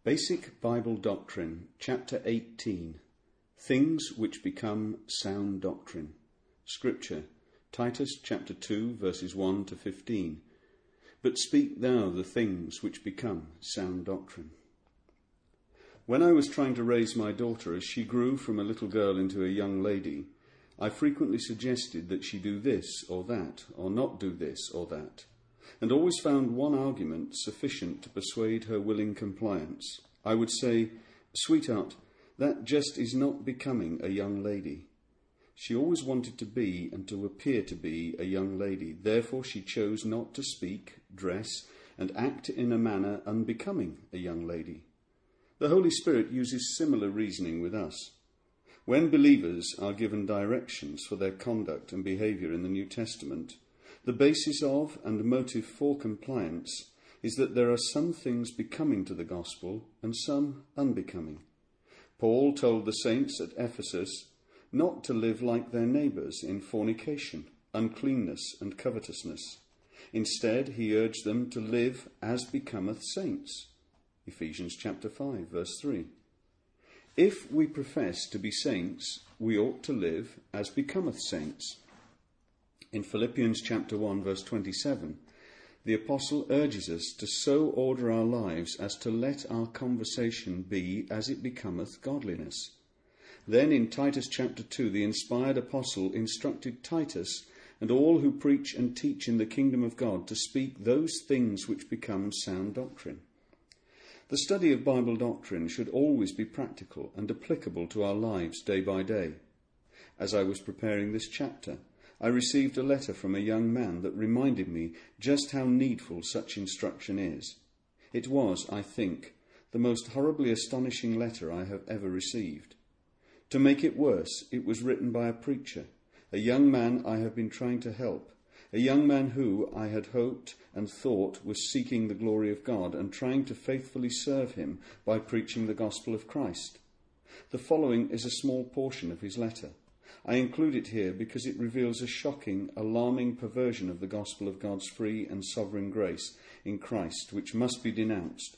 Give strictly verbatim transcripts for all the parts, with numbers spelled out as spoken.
Basic Bible Doctrine, Chapter eighteen, Things which Become Sound Doctrine. Scripture, Titus chapter two, verses one to fifteen. But speak thou the things which become sound doctrine. When I was trying to raise my daughter as she grew from a little girl into a young lady, I frequently suggested that she do this or that, or not do this or that, and always found one argument sufficient to persuade her willing compliance. I would say, "Sweetheart, that just is not becoming a young lady." She always wanted to be and to appear to be a young lady. Therefore she chose not to speak, dress, and act in a manner unbecoming a young lady. The Holy Spirit uses similar reasoning with us. When believers are given directions for their conduct and behaviour in the New Testament, the basis of and motive for compliance is that there are some things becoming to the gospel and some unbecoming. Paul told the saints at Ephesus not to live like their neighbours in fornication, uncleanness, and covetousness. Instead, he urged them to live as becometh saints. Ephesians chapter five, verse three. If we profess to be saints, we ought to live as becometh saints. In Philippians chapter one, verse twenty-seven, the apostle urges us to so order our lives as to let our conversation be as it becometh godliness. Then in Titus chapter two, the inspired apostle instructed Titus and all who preach and teach in the kingdom of God to speak those things which become sound doctrine. The study of Bible doctrine should always be practical and applicable to our lives day by day. As I was preparing this chapter, I received a letter from a young man that reminded me just how needful such instruction is. It was, I think, the most horribly astonishing letter I have ever received. To make it worse, it was written by a preacher, a young man I have been trying to help, a young man who, I had hoped and thought, was seeking the glory of God and trying to faithfully serve him by preaching the gospel of Christ. The following is a small portion of his letter. I include it here because it reveals a shocking, alarming perversion of the gospel of God's free and sovereign grace in Christ, which must be denounced.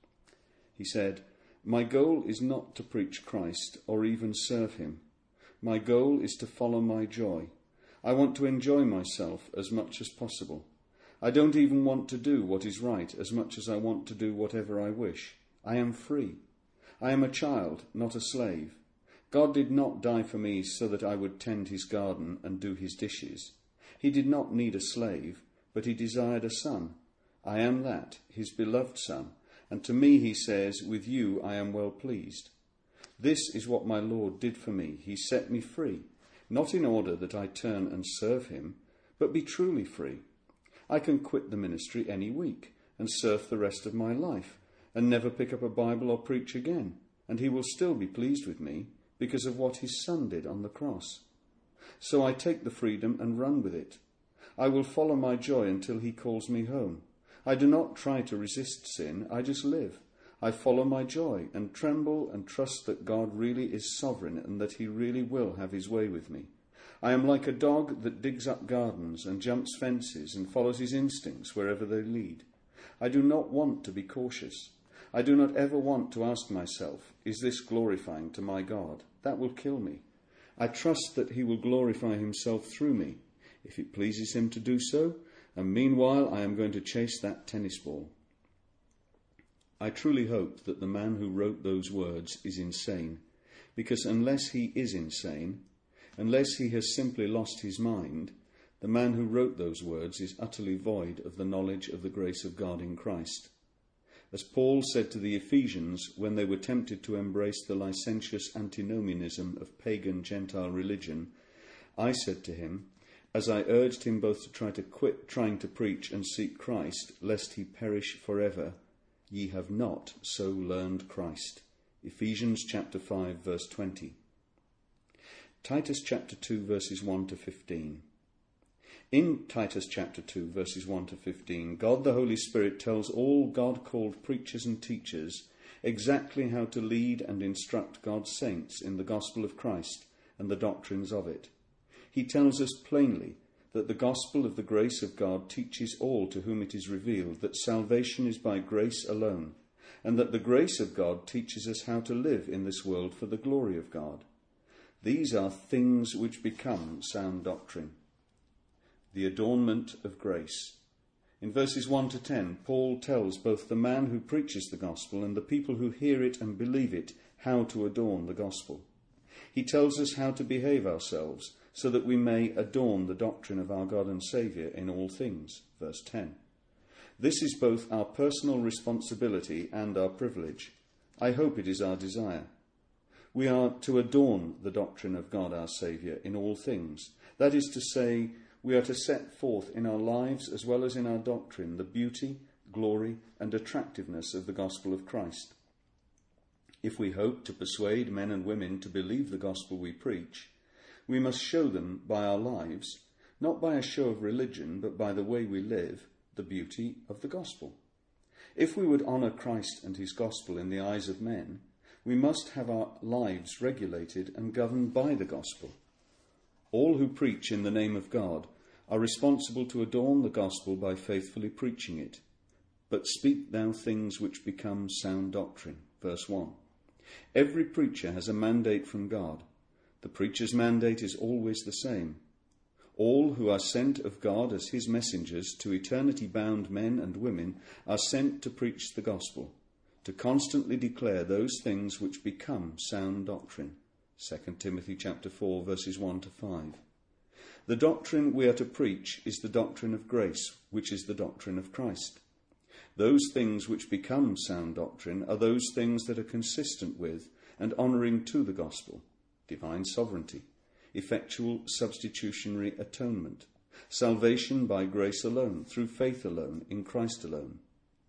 He said, "My goal is not to preach Christ or even serve him. My goal is to follow my joy. I want to enjoy myself as much as possible. I don't even want to do what is right as much as I want to do whatever I wish. I am free. I am a child, not a slave. God did not die for me so that I would tend his garden and do his dishes. He did not need a slave, but he desired a son. I am that, his beloved son, and to me he says, with you I am well pleased. This is what my Lord did for me. He set me free, not in order that I turn and serve him, but be truly free. I can quit the ministry any week and surf the rest of my life and never pick up a Bible or preach again, and he will still be pleased with me, because of what his son did on the cross. So I take the freedom and run with it. I will follow my joy until he calls me home. I do not try to resist sin, I just live. I follow my joy and tremble and trust that God really is sovereign and that he really will have his way with me. I am like a dog that digs up gardens and jumps fences and follows his instincts wherever they lead. I do not want to be cautious. I do not ever want to ask myself, is this glorifying to my God? That will kill me. I trust that he will glorify himself through me, if it pleases him to do so, and meanwhile I am going to chase that tennis ball. I truly hope that the man who wrote those words is insane, because unless he is insane, unless he has simply lost his mind, the man who wrote those words is utterly void of the knowledge of the grace of God in Christ. As Paul said to the Ephesians when they were tempted to embrace the licentious antinomianism of pagan Gentile religion, I said to him, as I urged him both to try to quit trying to preach and seek Christ, lest he perish forever, ye have not so learned Christ. Ephesians chapter five, verse twenty. Titus chapter two, verses one to fifteen. In Titus chapter two, verses one to fifteen, God the Holy Spirit tells all God-called preachers and teachers exactly how to lead and instruct God's saints in the gospel of Christ and the doctrines of it. He tells us plainly that the gospel of the grace of God teaches all to whom it is revealed that salvation is by grace alone, and that the grace of God teaches us how to live in this world for the glory of God. These are things which become sound doctrine. The adornment of grace. In verses one to ten, Paul tells both the man who preaches the gospel and the people who hear it and believe it how to adorn the gospel. He tells us how to behave ourselves so that we may adorn the doctrine of our God and Saviour in all things. Verse ten. This is both our personal responsibility and our privilege. I hope it is our desire. We are to adorn the doctrine of God our Saviour in all things. That is to say, we are to set forth in our lives as well as in our doctrine the beauty, glory, and attractiveness of the gospel of Christ. If we hope to persuade men and women to believe the gospel we preach, we must show them by our lives, not by a show of religion, but by the way we live, the beauty of the gospel. If we would honour Christ and his gospel in the eyes of men, we must have our lives regulated and governed by the gospel. All who preach in the name of God are responsible to adorn the gospel by faithfully preaching it. But speak thou things which become sound doctrine. Verse one. Every preacher has a mandate from God. The preacher's mandate is always the same. All who are sent of God as his messengers to eternity-bound men and women are sent to preach the gospel, to constantly declare those things which become sound doctrine. Second Timothy chapter four, verses one to five. The doctrine we are to preach is the doctrine of grace, which is the doctrine of Christ. Those things which become sound doctrine are those things that are consistent with and honouring to the gospel: divine sovereignty, effectual substitutionary atonement, salvation by grace alone, through faith alone, in Christ alone.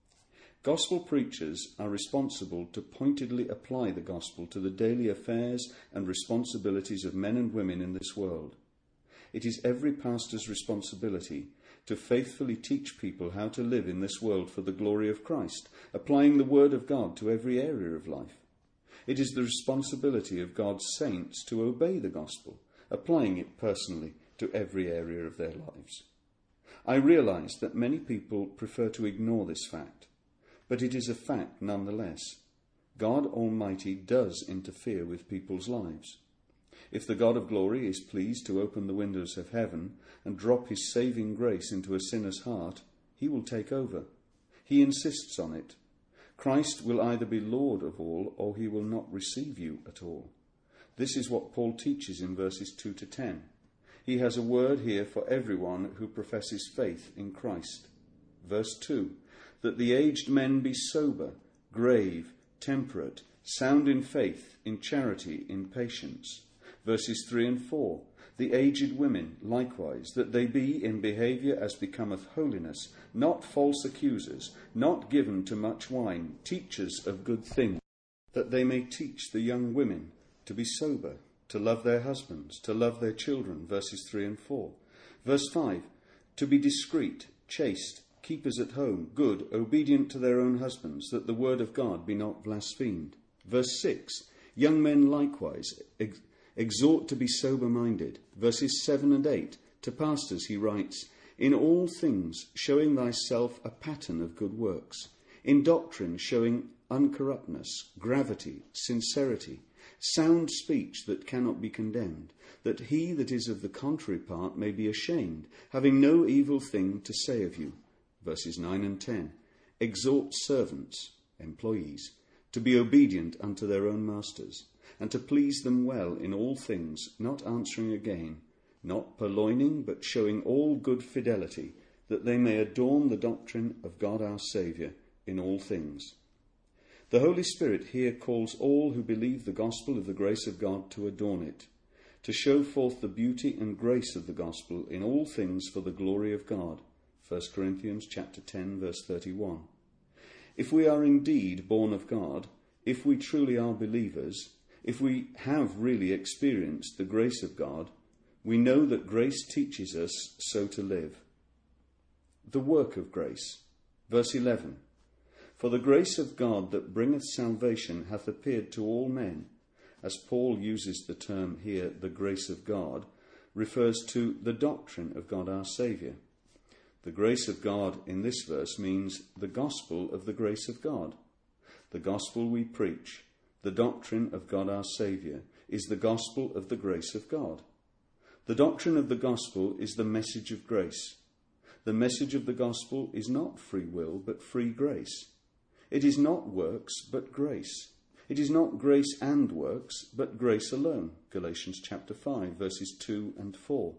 Gospel preachers are responsible to pointedly apply the gospel to the daily affairs and responsibilities of men and women in this world. It is every pastor's responsibility to faithfully teach people how to live in this world for the glory of Christ, applying the word of God to every area of life. It is the responsibility of God's saints to obey the gospel, applying it personally to every area of their lives. I realise that many people prefer to ignore this fact, but it is a fact nonetheless. God Almighty does interfere with people's lives. If the God of glory is pleased to open the windows of heaven and drop his saving grace into a sinner's heart, he will take over. He insists on it. Christ will either be Lord of all, or he will not receive you at all. This is what Paul teaches in verses two to ten. He has a word here for everyone who professes faith in Christ. Verse two, that the aged men be sober, grave, temperate, sound in faith, in charity, in patience. Verses three and four, the aged women likewise, that they be in behaviour as becometh holiness, not false accusers, not given to much wine, teachers of good things, that they may teach the young women to be sober, to love their husbands, to love their children. Verses three and four. Verse five, to be discreet, chaste, keepers at home, good, obedient to their own husbands, that the word of God be not blasphemed. Verse six, young men likewise ex- exhort to be sober-minded. Verses seven and eight, to pastors he writes, in all things showing thyself a pattern of good works, in doctrine showing uncorruptness, gravity, sincerity, sound speech that cannot be condemned, that he that is of the contrary part may be ashamed, having no evil thing to say of you. Verses nine and ten, exhort servants, employees, to be obedient unto their own masters, and to please them well in all things, not answering again, not purloining, but showing all good fidelity, that they may adorn the doctrine of God our Saviour in all things. The Holy Spirit here calls all who believe the gospel of the grace of God to adorn it, to show forth the beauty and grace of the gospel in all things for the glory of God. First Corinthians chapter ten, verse thirty-one. If we are indeed born of God, if we truly are believers, if we have really experienced the grace of God, we know that grace teaches us so to live. The work of grace. Verse eleven. For the grace of God that bringeth salvation hath appeared to all men. As Paul uses the term here, the grace of God, refers to the doctrine of God our Saviour. The grace of God in this verse means the gospel of the grace of God. The gospel we preach, the doctrine of God our Saviour, is the gospel of the grace of God. The doctrine of the gospel is the message of grace. The message of the gospel is not free will, but free grace. It is not works, but grace. It is not grace and works, but grace alone. Galatians chapter five, verses two and four.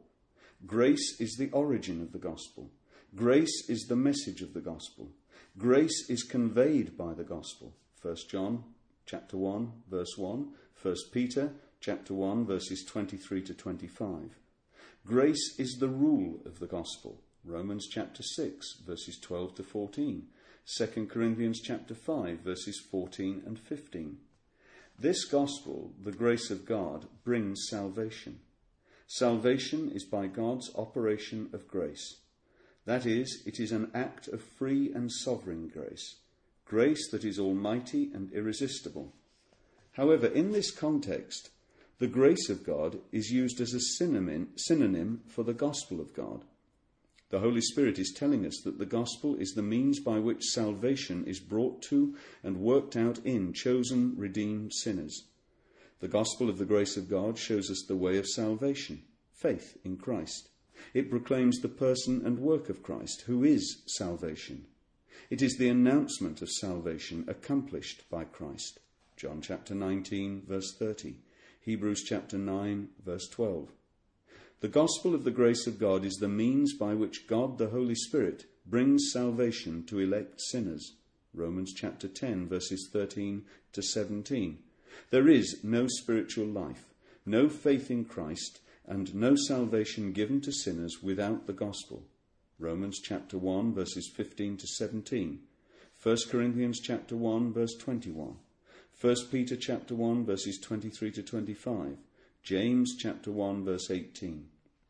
Grace is the origin of the gospel. Grace is the message of the gospel. Grace is conveyed by the gospel. First John chapter one, verse one. First Peter chapter one, verses twenty-three to twenty-five. Grace is the rule of the gospel. Romans chapter six, verses twelve to fourteen. Second Corinthians chapter five, verses fourteen and fifteen. This gospel, the grace of God, brings salvation. Salvation is by God's operation of grace. That is, it is an act of free and sovereign grace, grace that is almighty and irresistible. However, in this context, the grace of God is used as a synonym, synonym for the gospel of God. The Holy Spirit is telling us that the gospel is the means by which salvation is brought to and worked out in chosen, redeemed sinners. The gospel of the grace of God shows us the way of salvation, faith in Christ. It proclaims the person and work of Christ, who is salvation. It is the announcement of salvation accomplished by Christ. John chapter nineteen, verse thirty. Hebrews chapter nine, verse twelve. The gospel of the grace of God is the means by which God, the Holy Spirit, brings salvation to elect sinners. Romans chapter ten, verses thirteen to seventeen. There is no spiritual life, no faith in Christ, and no salvation given to sinners without the gospel. Romans chapter one, verses fifteen to seventeen. First Corinthians chapter one, verse twenty-one. First Peter chapter one, verses twenty-three to twenty-five. James chapter one, verse eighteen.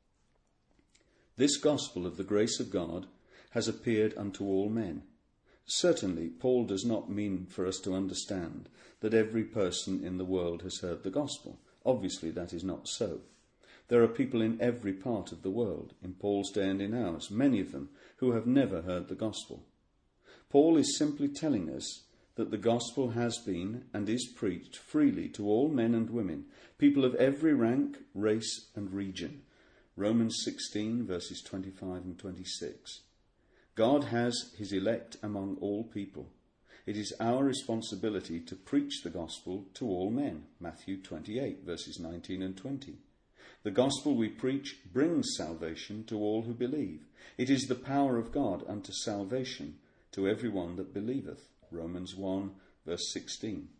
This gospel of the grace of God has appeared unto all men. Certainly, Paul does not mean for us to understand that every person in the world has heard the gospel. Obviously, that is not so. There are people in every part of the world, in Paul's day and in ours, many of them, who have never heard the gospel. Paul is simply telling us that the gospel has been and is preached freely to all men and women, people of every rank, race and region. Romans sixteen, verses twenty-five and twenty-six. God has his elect among all people. It is our responsibility to preach the gospel to all men. Matthew twenty-eight, verses nineteen and twenty. The gospel we preach brings salvation to all who believe. It is the power of God unto salvation to every one that believeth. Romans one, verse sixteen.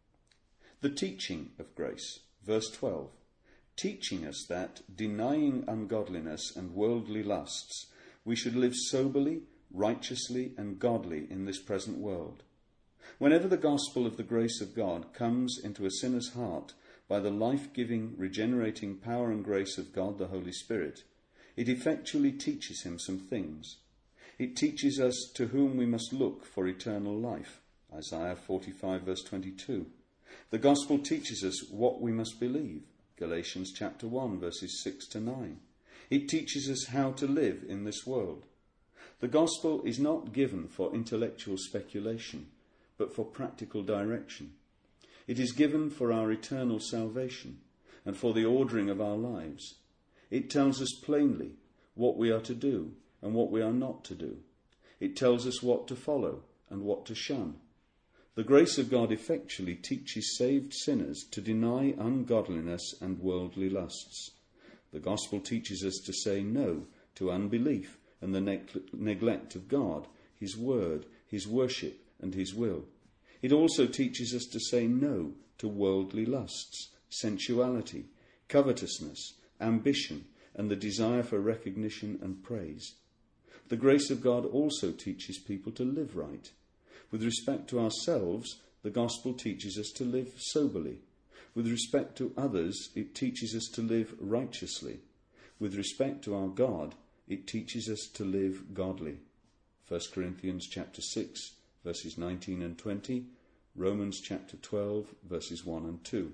The teaching of grace, verse twelve, teaching us that, denying ungodliness and worldly lusts, we should live soberly, righteously, and godly in this present world. Whenever the gospel of the grace of God comes into a sinner's heart by the life-giving, regenerating power and grace of God the Holy Spirit, it effectually teaches him some things. It teaches us to whom we must look for eternal life. Isaiah forty-five, verse twenty-two. The gospel teaches us what we must believe. Galatians chapter one, verses six to nine. It teaches us how to live in this world. The gospel is not given for intellectual speculation, but for practical direction. It is given for our eternal salvation and for the ordering of our lives. It tells us plainly what we are to do and what we are not to do. It tells us what to follow and what to shun. The grace of God effectually teaches saved sinners to deny ungodliness and worldly lusts. The gospel teaches us to say no to unbelief and the ne- neglect of God, his word, his worship, and his will. It also teaches us to say no to worldly lusts, sensuality, covetousness, ambition, and the desire for recognition and praise. The grace of God also teaches people to live right. With respect to ourselves, the gospel teaches us to live soberly. With respect to others, it teaches us to live righteously. With respect to our God, it teaches us to live godly. First Corinthians chapter six, verses nineteen and twenty, Romans chapter twelve, verses one and two.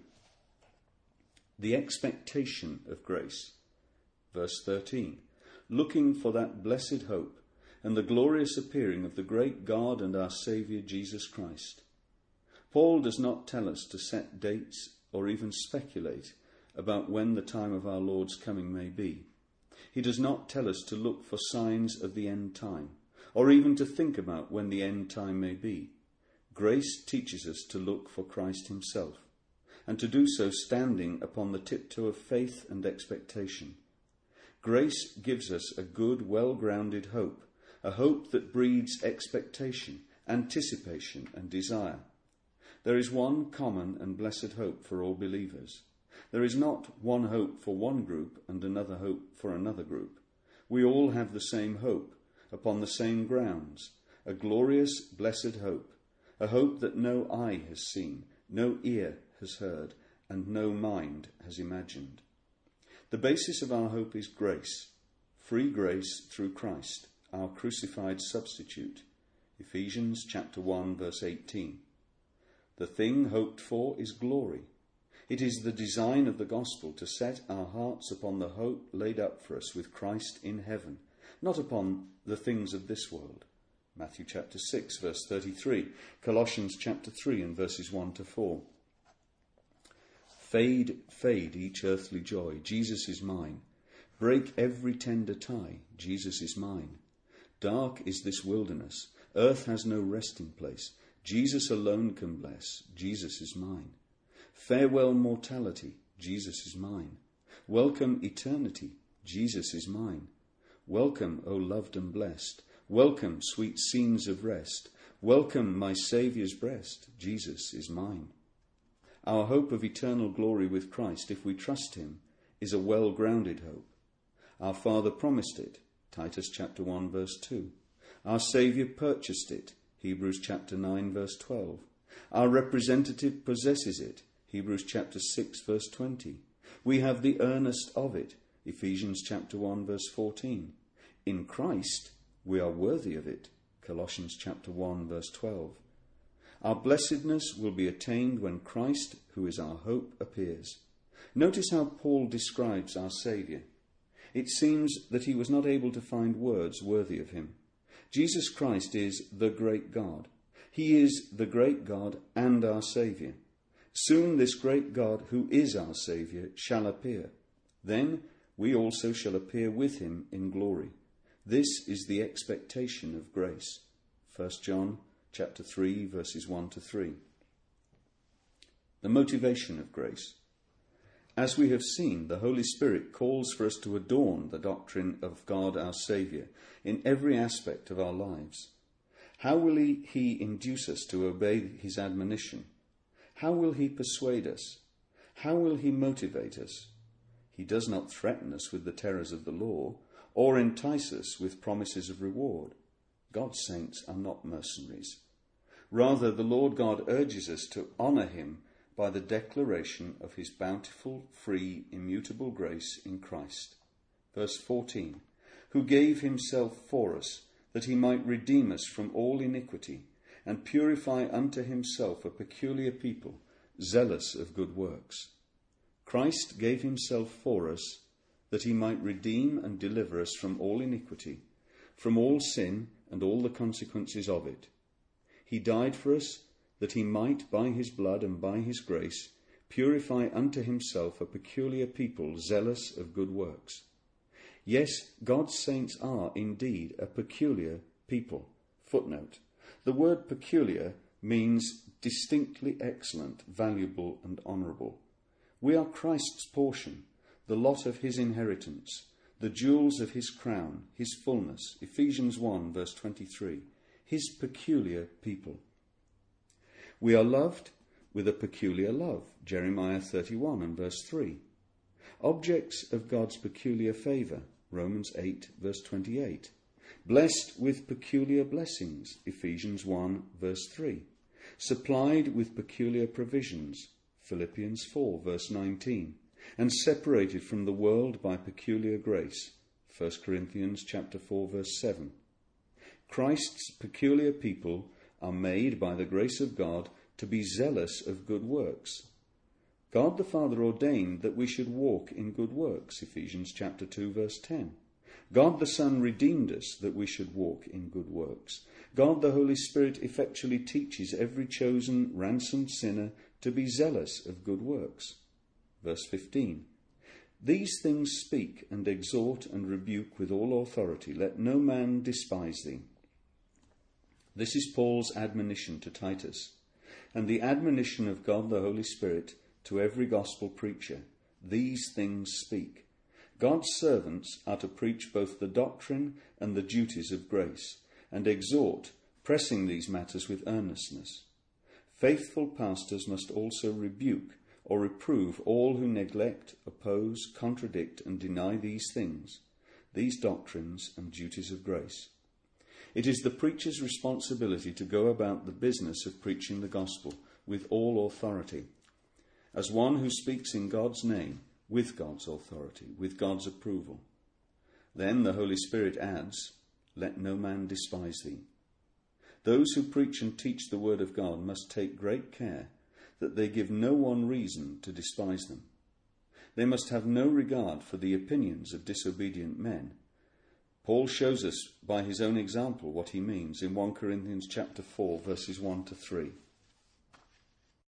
The expectation of grace. Verse thirteen. Looking for that blessed hope and the glorious appearing of the great God and our Saviour Jesus Christ. Paul does not tell us to set dates or even speculate about when the time of our Lord's coming may be. He does not tell us to look for signs of the end time, or even to think about when the end time may be. Grace teaches us to look for Christ himself, and to do so standing upon the tiptoe of faith and expectation. Grace gives us a good, well-grounded hope, a hope that breeds expectation, anticipation, and desire. There is one common and blessed hope for all believers. There is not one hope for one group and another hope for another group. We all have the same hope, upon the same grounds, a glorious, blessed hope, a hope that no eye has seen, no ear has heard, and no mind has imagined. The basis of our hope is grace, free grace through Christ, our crucified substitute. Ephesians chapter one, verse eighteen. The thing hoped for is glory. It is the design of the gospel to set our hearts upon the hope laid up for us with Christ in heaven, not upon the things of this world. Matthew chapter six, verse thirty-three, Colossians chapter three and verses one to four. Fade, fade each earthly joy, Jesus is mine. Break every tender tie, Jesus is mine. Dark is this wilderness, earth has no resting place. Jesus alone can bless, Jesus is mine. Farewell mortality, Jesus is mine. Welcome eternity, Jesus is mine. Welcome, O loved and blessed. Welcome, sweet scenes of rest. Welcome, my Saviour's breast, Jesus is mine. Our hope of eternal glory with Christ, if we trust him, is a well-grounded hope. Our Father promised it, Titus chapter one, verse two. Our Saviour purchased it, Hebrews chapter nine, verse twelve. Our representative possesses it, Hebrews chapter six, verse twenty. We have the earnest of it, Ephesians chapter one, verse fourteen. In Christ, we are worthy of it, Colossians chapter one, verse twelve. Our blessedness will be attained when Christ, who is our hope, appears. Notice how Paul describes our Saviour. It seems that he was not able to find words worthy of him. Jesus Christ is the great God. He is the great God and our Saviour. Soon this great God, who is our Saviour, shall appear. Then we also shall appear with him in glory. This is the expectation of grace. First John chapter three, verses one to three. The motivation of grace. As we have seen, the Holy Spirit calls for us to adorn the doctrine of God our Saviour in every aspect of our lives. How will he, he induce us to obey his admonition? How will he persuade us? How will he motivate us? He does not threaten us with the terrors of the law or entice us with promises of reward. God's saints are not mercenaries. Rather, the Lord God urges us to honour him by the declaration of his bountiful, free, immutable grace in Christ. Verse fourteen, who gave himself for us, that he might redeem us from all iniquity, and purify unto himself a peculiar people, zealous of good works. Christ gave himself for us, that he might redeem and deliver us from all iniquity, from all sin and all the consequences of it. He died for us, that he might, by his blood and by his grace, purify unto himself a peculiar people, zealous of good works. Yes, God's saints are indeed a peculiar people. Footnote. The word peculiar means distinctly excellent, valuable, and honourable. We are Christ's portion, the lot of his inheritance, the jewels of his crown, his fullness. Ephesians one, verse twenty-three. His peculiar people. We are loved with a peculiar love. Jeremiah thirty-one and verse three. Objects of God's peculiar favour. Romans eight, verse twenty-eight. Blessed with peculiar blessings. Ephesians one, verse three. Supplied with peculiar provisions. Philippians four, verse nineteen. And separated from the world by peculiar grace. First Corinthians chapter four, verse seven. Christ's peculiar people are made by the grace of God to be zealous of good works. God the Father ordained that we should walk in good works. Ephesians chapter two, verse ten. God the Son redeemed us that we should walk in good works. God the Holy Spirit effectually teaches every chosen, ransomed sinner to be zealous of good works. Verse fifteen. These things speak and exhort and rebuke with all authority. Let no man despise thee. This is Paul's admonition to Titus, and the admonition of God the Holy Spirit to every gospel preacher. These things speak. God's servants are to preach both the doctrine and the duties of grace, and exhort, pressing these matters with earnestness. Faithful pastors must also rebuke or reprove all who neglect, oppose, contradict, and deny these things, these doctrines and duties of grace. It is the preacher's responsibility to go about the business of preaching the gospel with all authority, as one who speaks in God's name, with God's authority, with God's approval. Then the Holy Spirit adds, let no man despise thee. Those who preach and teach the word of God must take great care that they give no one reason to despise them. They must have no regard for the opinions of disobedient men. Paul shows us by his own example what he means in First Corinthians chapter four, verses one to three.